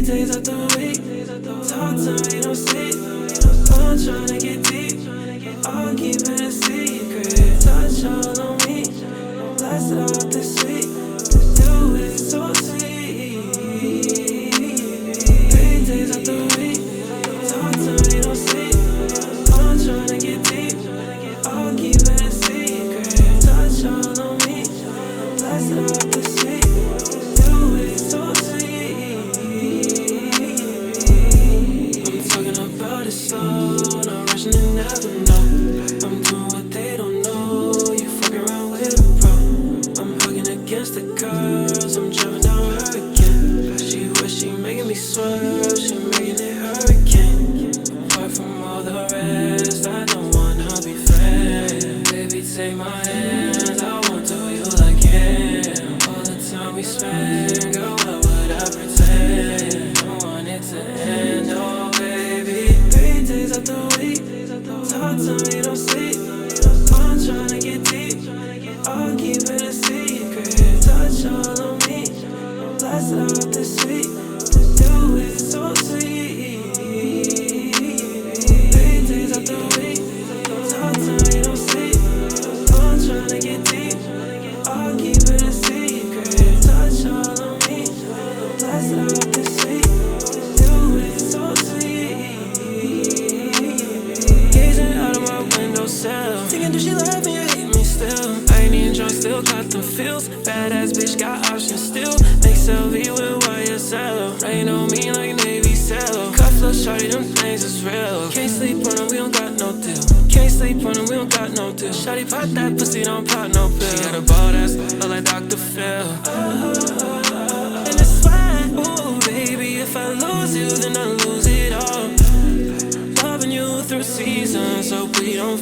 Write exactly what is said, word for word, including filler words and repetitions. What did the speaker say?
days out the week. Talk to me, don't sleep. I'm tryna get deep. I'll keep it a secret. Touch all on me. Blast it off this sweet. Do it so sweet. Three days out the week. Talk to me, don't sleep. I'm tryna get deep. I'll keep it a secret. Touch all on me. Blast it off this sweet. Do it so sweet. I'm talking about it slow. Not rushing and never know. I'm doing what they don't know. You fucking around with a pro. I'm hugging against the curves. I'm driving down Hurricane. She wish she making me swerve. She making it hurricane. Apart from all the rest, I don't wanna be friends. Baby, take my hand. I won't do you like him. All the time we spend, girl, what would I pretend? Don't want it to end, oh baby. Three days out the week. Talk to me, don't sleep. I'm tryna get deep. I'll keep it a secret. Touch all on me. Blast it off this sweet. Do it so sweet. Three days out the week. Talk to me, don't sleep. I'm tryna get deep. I'll keep it a secret. Touch all on me. Blast it off this sweet. Do it so sweet. Gazing out of my windowsill, thinking, does she love me or hate me still? I ain't even drunk, still got the feels. Badass bitch, got options still. Mix L V with Y S L. Rain on me like Navy SEAL. Cuff little shorty, them things is real. Can't sleep on them, we don't got no deal. Can't sleep on them, we don't got no deal. Shawty pop that pussy, don't pop no pill. She got a bald ass, look like Doctor Phil. Uh, and it's fine, ooh baby. If I lose you, then I lose it all. Loving you through seasons, so we don't